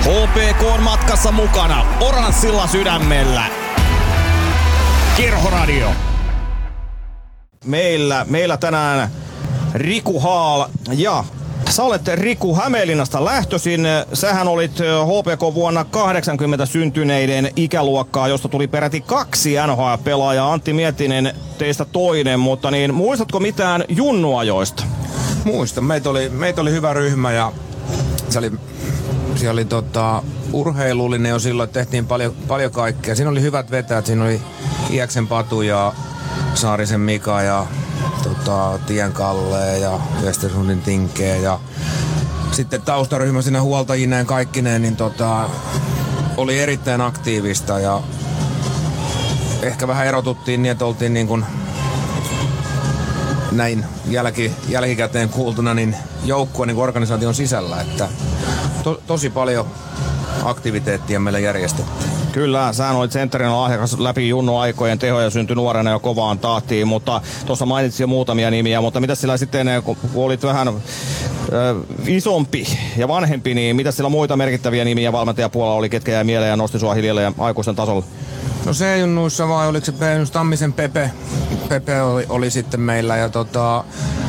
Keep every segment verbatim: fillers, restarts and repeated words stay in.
H P K on matkassa mukana oranssilla sydämellä. Kerhoradio. Meillä, meillä tänään Riku Haal ja sä olet Riku Hämeenlinnasta lähtöisin. Sähän olit H P K vuonna kahdeksankymmentä syntyneiden ikäluokkaa, josta tuli peräti kaksi N H L-pelaajaa. Antti Miettinen teistä toinen, mutta niin, muistatko mitään junnuajoista? Muistan. Meitä oli, meitä oli hyvä ryhmä ja se oli, se oli tota, urheilullinen jo silloin, että tehtiin paljon, paljon kaikkea. Siinä oli hyvät vetäjät. Siinä oli Iäksen Patu ja Saarisen Mika ja tota, Tien Kalle ja Westersundin Tinkeä ja sitten taustaryhmä siinä huoltajineen kaikkineen, niin tota, oli erittäin aktiivista ja ehkä vähän erotuttiin niin, että oltiin niin kuin näin jälki, jälkikäteen kuultuna niin joukkue niin organisaation sisällä, että to, tosi paljon aktiviteettia meillä järjestettiin. Kyllä, sähän olit sentterinä lahjakas läpi junnu-aikojen, tehoja syntyi nuorena jo kovaan tahtiin, mutta tuossa mainitsit jo muutamia nimiä, mutta mitä sillä sitten, kun olit vähän äh, isompi ja vanhempi, niin mitä sillä muita merkittäviä nimiä valmentajapuolella oli, ketkä jäi mieleen ja nosti sua hiljalleen aikuisten tasolla? No C-junnuissa vai oliko se Tammisen Pepe? Pepe oli, oli sitten meillä ja tota,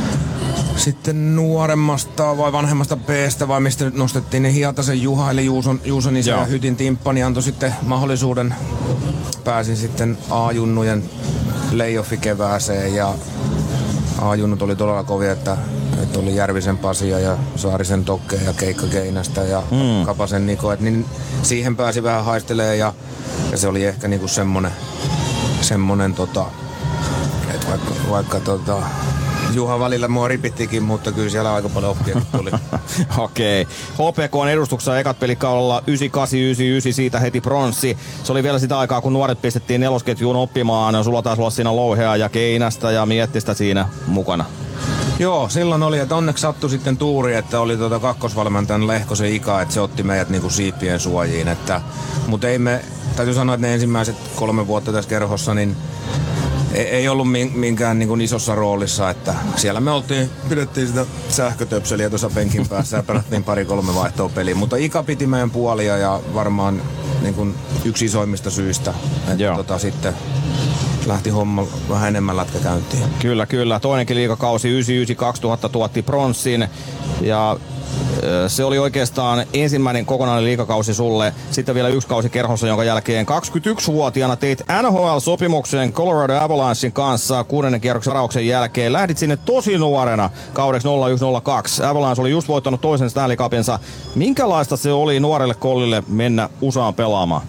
sitten nuoremmasta vai vanhemmasta B:stä vai mistä nyt nostettiin, niin Hietasen Juha eli Juuson, Juuson isä ja Hytin Timppani antoi sitten mahdollisuuden. Pääsin sitten A-junnujen playoffi kevääseen ja A-junnut oli todella kovia, että, että oli Järvisen Pasia ja Saarisen Tokke ja Keikka Keinästä ja mm. Kapasen Niko, että niin siihen pääsi vähän haistelemaan ja, ja se oli ehkä niinku semmonen, semmonen tota, että vaikka, vaikka tota, Juha välillä mua ripittikin, mutta kyllä siellä aika paljon oppia tuli. Okei. Okay. H P K:n edustuksessa ekat pelikaudella yhdeksänkymmentäkahdeksan yhdeksänkymmentäyhdeksän, siitä heti pronssi. Se oli vielä sitä aikaa, kun nuoret pistettiin nelosketjuun oppimaan. Sulla taisi olla siinä Louhea ja Keinästä ja Miettistä siinä mukana. Joo, silloin oli, että onneksi sattui sitten tuuri, että oli tuota kakkosvalmentajan Lehkosen Ika, että se otti meidät niinku siipien suojiin. Että, mutta ei me, täytyy sanoa, että ne ensimmäiset kolme vuotta tässä kerhossa, niin ei ollut minkään niin kuin isossa roolissa, että siellä me oltiin, pidettiin sitä sähkötöpseliä tuossa penkin päässä ja pelattiin pari-kolme vaihtoa peliä, mutta Ika piti meidän puolia ja varmaan niin kuin yksi isoimmista syistä, että tota, sitten lähti homma vähän enemmän lätkäkäyntiin. Kyllä, kyllä. Toinenkin liigakausi yhdeksänkymmentäyhdeksän kaksituhatta tuotti pronssin ja se oli oikeastaan ensimmäinen kokonainen liigakausi sulle. Sitten vielä yksi kausi kerhossa, jonka jälkeen kaksikymmentäyksivuotiaana teit N H L-sopimuksen Colorado Avalanchein kanssa kuudennen kierroksen varauksen jälkeen. Lähdit sinne tosi nuorena kaudeksi nolla yksi nolla kaksi. Avalanche oli just voittanut toisen Stanley Cupinsa. Minkälaista se oli nuorelle kollille mennä U S A:an pelaamaan?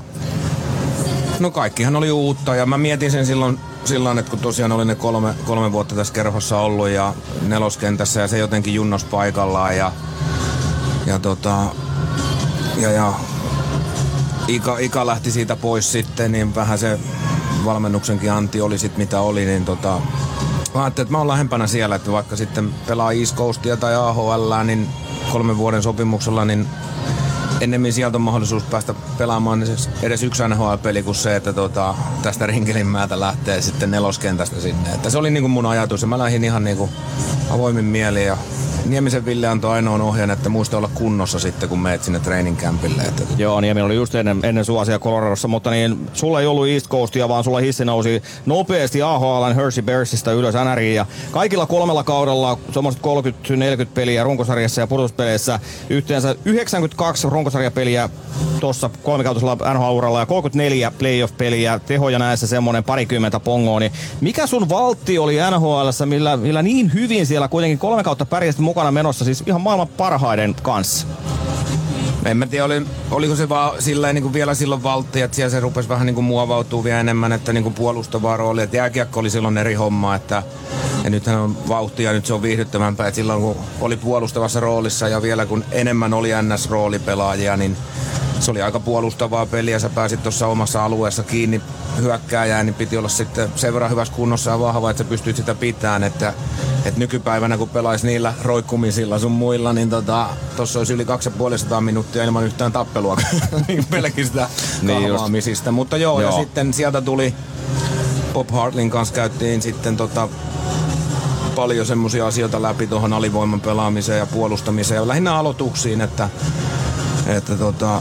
No kaikkihan oli uutta ja mä mietin sen silloin, silloin että kun tosiaan oli ne kolme, kolme vuotta tässä kerhossa ollut ja neloskentässä ja se jotenkin junnos paikallaan ja Ja tota, ja, ja Ika, Ika lähti siitä pois sitten, niin vähän se valmennuksenkin anti oli sit mitä oli, niin tota, mä ajattelin, että mä oon lähempänä siellä, että vaikka sitten pelaa East Coastia tai A H L, niin kolmen vuoden sopimuksella, niin ennemmin sieltä on mahdollisuus päästä pelaamaan edes yksi N H L-peli kuin se, että tota, tästä Rinkelinmäeltä lähtee sitten neloskentästä sinne. Että se oli niinku mun ajatus ja mä lähdin ihan niinku avoimin mieliin ja Niemisen Ville antoi ainoan ohjeen, että muista olla kunnossa sitten, kun meet sinne training campille. Että... Joo, Nieminen oli just ennen, ennen sua siellä Coloradossa, mutta niin, sulla ei ollut East Coastia, vaan sulla hissi nousi nopeasti A H L:n Hershey Bearsista ylös N R I:in. Ja kaikilla kolmella kaudella semmoiset kolmekymmentä neljäkymmentä peliä runkosarjassa ja pudotuspeleissä. Yhteensä yhdeksänkymmentäkaksi runkosarjapeliä tuossa kolmikautisella N H L-uralla ja kolmekymmentäneljä playoff-peliä. Tehoja näissä semmonen parikymmentä pongoa. Niin mikä sun valtti oli N H L:ssä, millä, millä niin hyvin siellä kuitenkin kolme kautta pärjäsit mukana menossa, siis ihan maailman parhaiden kanssa? En mä tiedä, oli, oliko se vaan silleen, niin kuin vielä silloin valtti, että siellä se rupesi vähän niin kuin muovautua vielä enemmän, että niin kuin puolustavaa roolia. Että jääkiekko oli silloin eri homma, että ja nythän on vauhtia ja nyt se on viihdyttävämpää. Että silloin kun oli puolustavassa roolissa ja vielä kun enemmän oli N S-roolipelaajia, niin se oli aika puolustavaa peliä. Sä pääsit tuossa omassa alueessa kiinni hyökkääjään, niin piti olla sitten sen verran hyvässä kunnossa ja vahva, että sä pystyt sitä pitämään. Että, että nykypäivänä kun pelaisi niillä roikkumisilla sun muilla, niin tota, tossa olisi yli kaksisataaviisikymmentä minuuttia ilman yhtään tappelua pelkistä kahvaamisista. Niin mutta joo, joo, ja sitten sieltä tuli Bob Hartlin kanssa käyttiin sitten tota, paljon semmoisia asioita läpi tuohon alivoiman pelaamiseen ja puolustamiseen ja lähinnä aloituksiin, että että tota,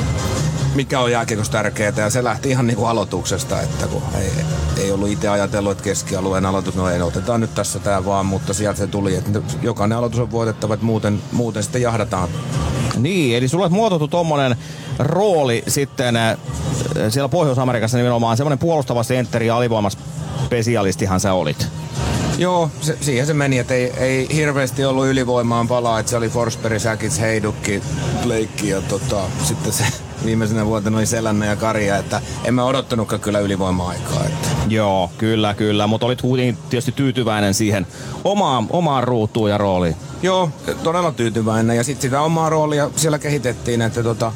mikä on jääkiekossa tärkeää, ja se lähti ihan niinku aloituksesta, että kun ei, ei ollut itse ajatellut, että keskialueen aloitus, no ei, otetaan nyt tässä tää vaan, mutta sieltä se tuli, että jokainen aloitus on voitettava, että muuten, muuten sitten jahdataan. Niin, eli sulla on muotoiltu tommonen rooli sitten äh, siellä Pohjois-Amerikassa nimenomaan, semmonen puolustava sentteri ja alivoimaspesialistihan sä olit. Joo, se, siihen se meni, että ei, ei hirveästi ollut ylivoimaan palaa, että se oli Forsberg, Säkits, Heidukki, Pleikki ja tota, sitten se viimeisenä vuotena oli Selänne ja Karja, että en mä odottanutkaan kyllä ylivoima-aikaa. Että. Joo, kyllä, kyllä, mutta olit kuitenkin tietysti tyytyväinen siihen omaan, omaan ruutuun ja rooliin. Joo, todella tyytyväinen ja sitten sitä omaa roolia siellä kehitettiin, että tota,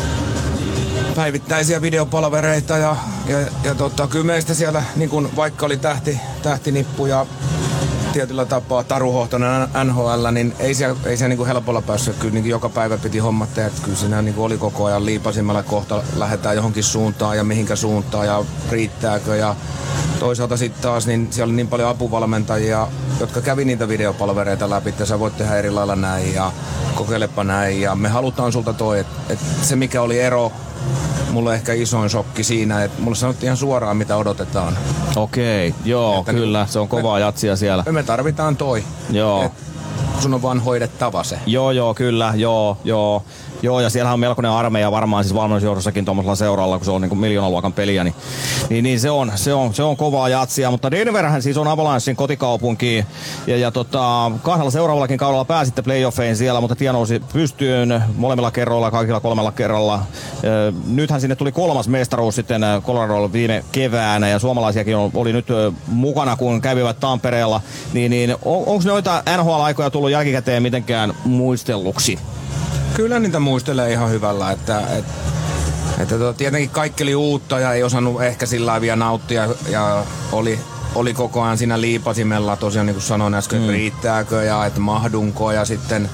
päivittäisiä videopalvereita ja, ja, ja tota, kyllä meistä siellä, niin kun vaikka oli tähti, tähtinippu ja tietyllä tapaa Taru Hohtonen N H L, niin ei siellä, ei siellä niin helpolla päässyt. Kyllä niin joka päivä piti hommat tehdä. Kyllä siinä niin oli koko ajan liipasimmalla kohta lähdetään johonkin suuntaan ja mihinkä suuntaan ja riittääkö. Ja toisaalta sitten taas niin siellä oli niin paljon apuvalmentajia, jotka kävi niitä videopalvereita läpi, että sä voit tehdä eri lailla näin ja kokeilepa näin. Ja me halutaan sulta toi, että et se mikä oli ero, mulle ehkä isoin shokki siinä, että mulle sanottiin ihan suoraan, mitä odotetaan. Okei, joo, että kyllä, niin, se on kovaa me, jatsia siellä. Me tarvitaan toi. Joo. Sun on vaan hoidettava se. Joo, joo, kyllä, joo, joo. Joo, ja siellähän on melkoinen armeija varmaan siis valmennusjohdossakin tuommoisella seuralla, kun se on niin kuin miljoonaluokan peliä, niin, niin, niin se, on, se, on, se on kovaa jatsia. Mutta Denverhän siis on Avalanchein kotikaupunki, ja, ja tota, kahdella seuraavallakin kaudella pääsitte playoffeihin siellä, mutta tie nousi pystyyn molemmilla kerroilla, kaikilla kolmella kerralla. Nythän sinne tuli kolmas mestaruus sitten Coloradolla viime keväänä, ja suomalaisiakin oli nyt mukana, kun kävivät Tampereella. Niin, niin on, onko noita N H L-aikoja tullut jälkikäteen mitenkään muistelluksi? Kyllä niitä muistelee ihan hyvällä, että, että, että to, tietenkin kaikki oli uutta ja ei osannut ehkä sillä vielä nauttia ja oli, oli koko ajan siinä liipasimella tosiaan niin kuin sanoin äsken, mm. riittääkö ja että mahdunko ja sitten.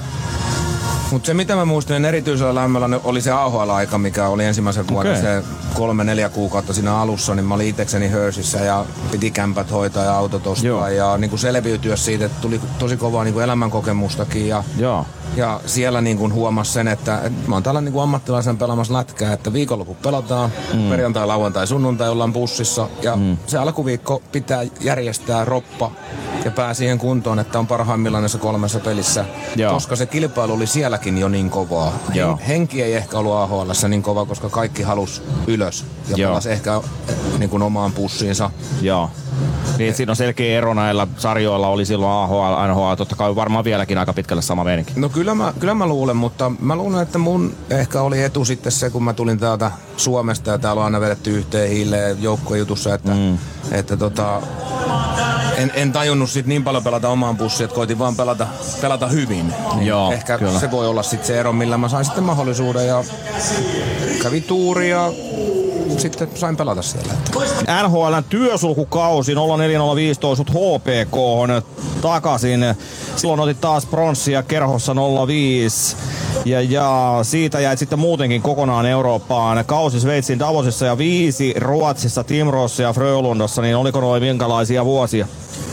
Mutta se mitä mä muistelin erityisellä lämmöllä oli se A H L-aika, mikä oli ensimmäisen vuoden okay. se kolme neljä kuukautta siinä alussa, niin mä olin itsekseni Hersheyssä ja piti kämpät hoitaa ja autot ostaa Joo. ja niin kuin selviytyä siitä, että tuli tosi kovaa niin kuin elämänkokemustakin ja, ja siellä niin kuin huomasi sen, että, että mä oon täällä niin kuin ammattilaisen pelaamassa lätkää, että viikonloppu pelataan, mm. perjantai, lauantai, sunnuntai ollaan bussissa ja mm. se alkuviikko pitää järjestää roppa ja pää siihen kuntoon, että on parhaimmillaan näissä kolmessa pelissä, Joo. koska se kilpailu oli sielläkin jo niin kovaa. Hen, henki ei ehkä ollut A H L:ssä niin kova, koska kaikki halusi ylös ja pelasi ehkä niin kuin omaan pussiinsa. Joo. Niin, siinä on selkeä ero näillä sarjoilla, oli silloin A H L, N H L, totta kai varmaan vieläkin aika pitkälle sama meininki. No kyllä mä, kyllä mä luulen, mutta mä luulen, että mun ehkä oli etu sitten se, kun mä tulin täältä Suomesta ja täällä on aina vedetty yhteen hiileen joukkuejutussa, että, mm. että tota, en, en tajunnut sit niin paljon pelata omaan bussiin, että koitin vaan pelata, pelata hyvin. Niin Joo, ehkä kyllä. Se voi olla sitten se ero, millä mä sain sitten mahdollisuuden ja kävi tuuri ja sitten sain pelata siellä. N H L:n työsulkukausi nolla neljä nolla viisi toi sut H P K:hon takaisin. Silloin otit taas pronssia kerhossa nolla viisi. Ja, ja siitä jäit sitten muutenkin kokonaan Eurooppaan. Kausi Sveitsin Davosissa ja viisi Ruotsissa, Timrossa ja Frölundassa. Niin oliko noin minkälaisia vuosia?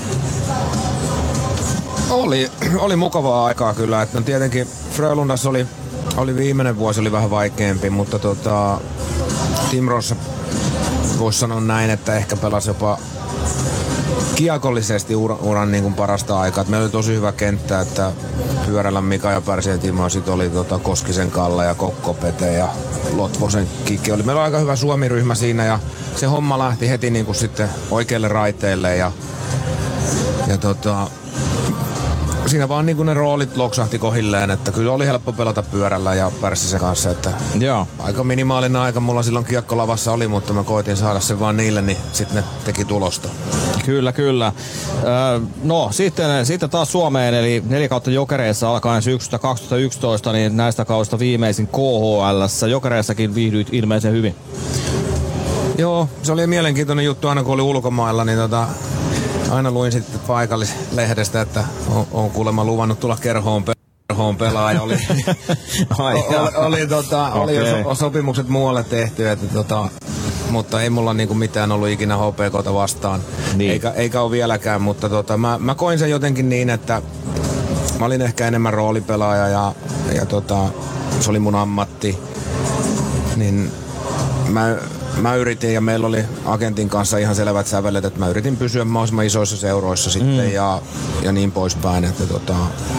Oli, oli mukavaa aikaa kyllä. Että no tietenkin Frölundassa oli, oli viimeinen vuosi oli vähän vaikeampi, mutta tota, Timrossa voisi sanoa näin, että ehkä pelasi jopa kiekollisesti uran, uran niin kuin parasta aikaa. Et meillä oli tosi hyvä kenttä, että Pyörällä Mika ja Pärsien Timo, sitten oli tota Koskisen Kalle ja Kokko Pete ja Lotvosen Kikki. Oli. Meillä oli aika hyvä Suomi-ryhmä siinä ja se homma lähti heti niin kuin sitten oikeille raiteille ja, ja tota, siinä vaan niin kuin ne roolit loksahti kohilleen, että kyllä oli helppo pelata Pyörällä ja Pärssisen kanssa, että Joo. aika minimaalinen aika mulla silloin kiekkolavassa oli, mutta mä koitin saada sen vaan niille, niin sitten ne teki tulosta. Kyllä, kyllä. Öö, no sitten, sitten taas Suomeen, eli neljä kautta Jokereissa alkaen syksystä kaksituhattayksitoista, niin näistä kausista viimeisin K H L:ssä. Jokereissakin viihdyit ilmeisen hyvin. Joo, se oli mielenkiintoinen juttu aina kun oli ulkomailla, niin tota, aina luin sitten paikallislehdestä, että on, on kuulemma luvannut tulla kerhoon, kerhoon pelaaja. Oli, oli, oli, tota, okay. oli jo sopimukset muualle tehty, että tota, mutta ei mulla niinku mitään ollut ikinä H P K:ta vastaan, niin. eikä, eikä ole vieläkään, mutta tota, mä, mä koin sen jotenkin niin, että mä olin ehkä enemmän roolipelaaja ja, ja tota, se oli mun ammatti. Niin mä, mä yritin ja meillä oli agentin kanssa ihan selvät sävelet, että mä yritin pysyä mahdollisimman isoissa seuroissa sitten mm. ja, ja niin poispäin. Että tota,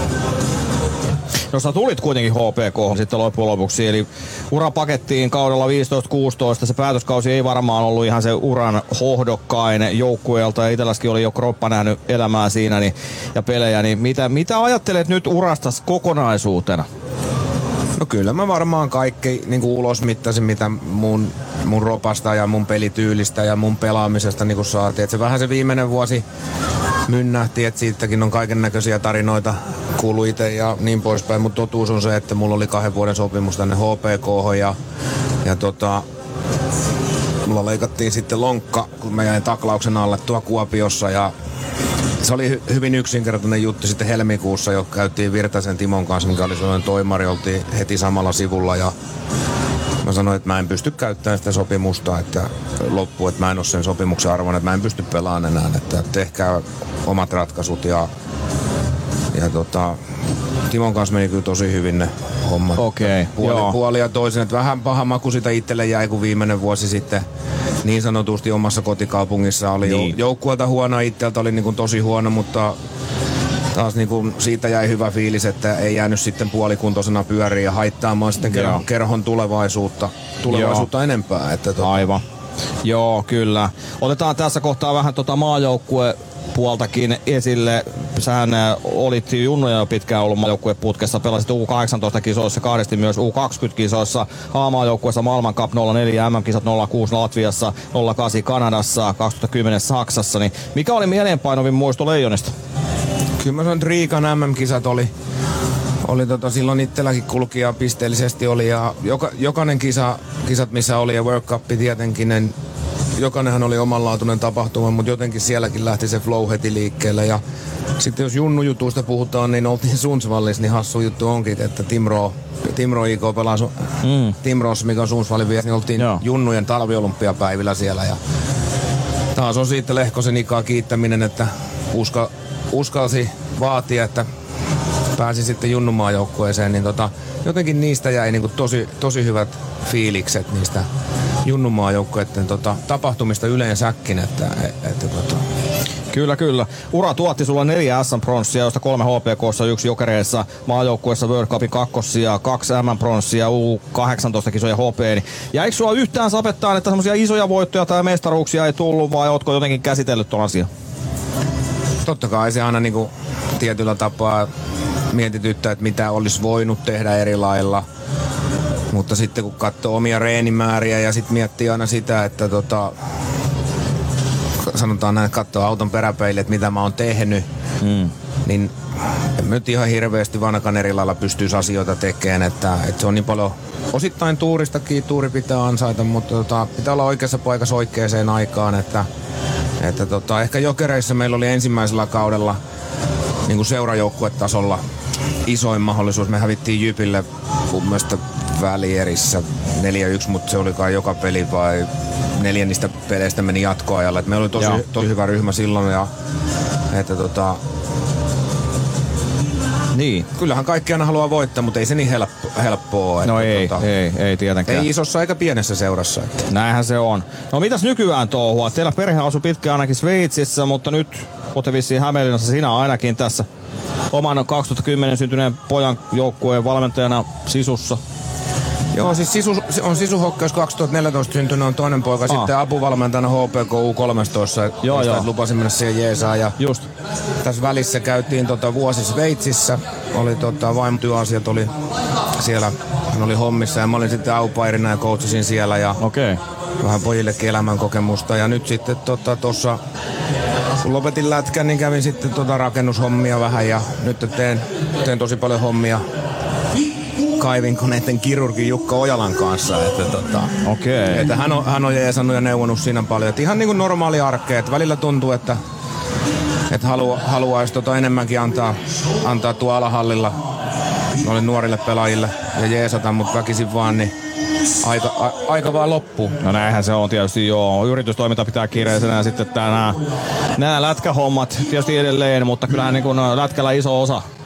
No sä tulit kuitenkin H P K sitten loppujen lopuksi, eli ura pakettiin kaudella viisitoista kuusitoista. Se päätöskausi ei varmaan ollut ihan se uran hohdokkain joukkueelta, ja itselläskin oli jo kroppa nähnyt elämää siinä niin, ja pelejä. Niin mitä, mitä ajattelet nyt urasta kokonaisuutena? No kyllä mä varmaan kaikki niin kuin ulosmittasin, mitä mun, mun ropasta ja mun pelityylistä ja mun pelaamisesta niin kuin saatiin. Et se vähän se viimeinen vuosi mynnähti, että siitäkin on kaiken näköisiä tarinoita kuuluu itse ja niin poispäin. Mutta totuus on se, että mulla oli kahden vuoden sopimus tänne H P K:hon ja, ja tota, mulla leikattiin sitten lonkka, kun mä jäin taklauksen alle tuo Kuopiossa ja se oli hy- hyvin yksinkertainen juttu. Sitten helmikuussa jo käytiin Virtasen Timon kanssa, mikä oli sellainen toimari, oltiin heti samalla sivulla ja mä sanoin, että mä en pysty käyttämään sitä sopimusta, että loppu, että mä en ole sen sopimuksen arvon, että mä en pysty pelaamaan enää, että tehkää omat ratkaisut ja, ja tota, Timon kanssa meni kyllä tosi hyvin ne hommat. Okay, puoli, puoli ja toisen, että vähän paha maku sitä itselle jäi, kun viimeinen vuosi sitten niin sanotusti omassa kotikaupungissa oli niin. Joukkueelta huono, itseltä oli niin kuin tosi huono, mutta taas niin kuin siitä jäi hyvä fiilis, että ei jäänyt sitten puolikuntoisena pyöriin ja haittaamaan sitten kerhon, kerhon tulevaisuutta, tulevaisuutta enempää. Että tota. Aivan. Joo, kyllä. Otetaan tässä kohtaa vähän tota maajoukkue puoltakin esille. Sähän olit junnoja jo pitkään ollut maajoukkueputkessa, pelasit U kahdeksantoista-kisoissa, kahdesti myös U kaksikymmentä-kisoissa, A-maajoukkueessa Maailman Cup nolla neljä, M M-kisat nolla kuusi Latviassa, nolla kahdeksan Kanadassa, kaksituhattakymmenen Saksassa. Niin mikä oli mieleenpainovin muisto Leijonista? Kyllä mä sanon, että Riikan M M-kisat oli, oli tota, silloin itselläkin kulkija pisteellisesti oli ja joka, jokainen kisa, kisat missä oli ja World Cup tietenkin, niin jokainenhan oli omanlaatuinen tapahtuma, mutta jotenkin sielläkin lähti se flow heti liikkeelle ja sitten jos junnujutuista puhutaan, niin oltiin Sundsvallissa, niin hassu juttu onkin, että Timroo, Timroo I K pelasi mm. Timroossa, mikä on Sundsvallin viesti, niin oltiin Joo. junnujen talviolympiapäivillä siellä ja taas on siitä Lehkosen Ikaa kiittäminen, että uska, uskalsi vaatia, että pääsi sitten junnumaajoukkueeseen, niin tota, jotenkin niistä jäi niin kuin tosi, tosi hyvät fiilikset niistä junnumaajoukkueiden tota, tapahtumista yleensäkin, että, että tota. Kyllä, kyllä. Ura tuotti sulla neljä S M-pronssia, joista kolme H P K:ssa, yksi Jokereissa, maajoukkueessa World Cupin kakkosia, kaksi M M-pronssia, U kahdeksantoista-kisoja H P. Niin jäikö sulla yhtään sapettaan, että semmoisia isoja voittoja tai mestaruuksia ei tullut, vai ootko jotenkin käsitellyt ton asian? Totta kai se aina niinku tietyllä tapaa mietityttää, että mitä olisi voinut tehdä eri lailla. Mutta sitten kun katsoo omia reenimääriä ja sitten miettii aina sitä, että tota, sanotaan näin, katsoo auton peräpeille, että mitä mä oon tehnyt, mm. niin en nyt ihan hirveästi vanhakaan eri lailla pystyisi asioita tekemään, että, että se on niin paljon osittain tuuristakin, tuuri pitää ansaita, mutta tota, pitää olla oikeassa paikassa oikeaan aikaan, että, että tota, ehkä Jokereissa meillä oli ensimmäisellä kaudella niin kuin seurajoukkuetasolla isoin mahdollisuus. Me hävittiin Jypille mun mielestä välierissä neljä yksi, mutta se oli kai joka peli vai neljä niistä peleistä meni jatkoajalle. Et meillä oli tosi, tosi hyvä ryhmä silloin ja että tota, niin. Kyllähän kaikki aina haluaa voittaa, mutta ei se niin helppo, helppoa. No ei, tota, ei, ei tietenkään. Ei isossa eikä pienessä seurassa. Että. Näinhän se on. No mitäs nykyään touhua? Teillä perhe asui pitkään ainakin Sveitsissä, mutta nyt olette vissiin Hämeenlinnassa, sinä ainakin tässä oman kaksituhattakymmenen syntyneen pojan joukkueen valmentajana Sisussa. Joo, siis Sisu, on Sisuhokkaus kaksituhattaneljätoista syntynyt, on toinen poika, Aa. sitten apuvalmentajana H P K U kolmetoista, joo, joo. Lupasin mennä siihen jeesaa. Ja just. Tässä välissä käytiin tota vuosi Sveitsissä, oli tota, vaimotyöasiat oli siellä, hän oli hommissa ja mä olin sitten aupairina ja coachasin siellä ja okay. vähän pojillekin elämänkokemusta. Ja nyt sitten tuossa, tota, kun lopetin lätkän, niin kävin sitten tota rakennushommia vähän ja nyt teen, teen tosi paljon hommia kaivinkoneiden kirurgi Jukka Ojalan kanssa. Että, tota, okay. että hän on, hän on jeesannut ja neuvonut siinä paljon. Että ihan niin kuin normaali arkea. Että välillä tuntuu, että, että halu, haluaisi tota enemmänkin antaa, antaa tuo alahallilla noille nuorille pelaajille ja jeesata, mutta väkisin vaan niin aika, a, aika vaan loppuu. No näinhän se on tietysti, joo. Yritystoiminta pitää kiireisenä ja sitten nämä, nämä lätkähommat tietysti edelleen, mutta kyllähän niin kuin lätkällä iso osa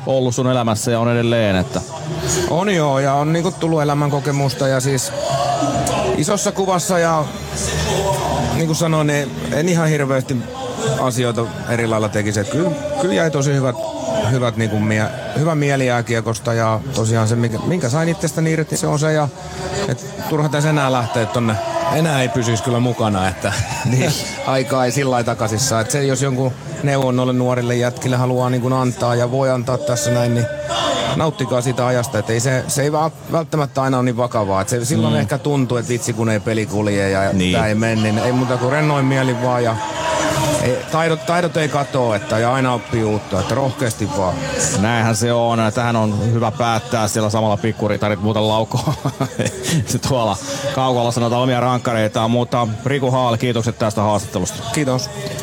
ollut sun elämässä ja on edelleen. Että. On joo, ja on niinku tullut elämänkokemusta ja siis isossa kuvassa ja niin kuin sanoin, niin en ihan hirveästi asioita eri lailla tekisi. Kyllä, kyllä jäi tosi hyvät, hyvät niin kuin mie, hyvä mieli jääkiekosta ja tosiaan se, minkä, minkä sain itsestäni irti, se on se. Ja, et, turha tässä enää lähteä tonne. Enää ei pysyisi kyllä mukana, että niin, aikaa ei sillä lailla takaisissa. Että se, jos jonkun neuvon noille nuorille jätkille haluaa niin kuin antaa ja voi antaa tässä näin, niin nauttikaa siitä ajasta. Että ei se, se ei välttämättä aina ole niin vakavaa. Että se silloin mm. ehkä tuntuu, että vitsi kun ei peli kulje ja niin. Tämä ei mene, niin ei muuta kuin rennoin mieli vaan ja ei, taidot, taidot ei katoa, että ja aina oppii uutta, että rohkeasti vaan. Näinhän se on. Tähän on hyvä päättää siellä samalla pikkuritarit muuten laukoo. Tuolla kaukalla sanotaan omia rankkareitaan, mutta Riku Haal, kiitokset tästä haastattelusta. Kiitos.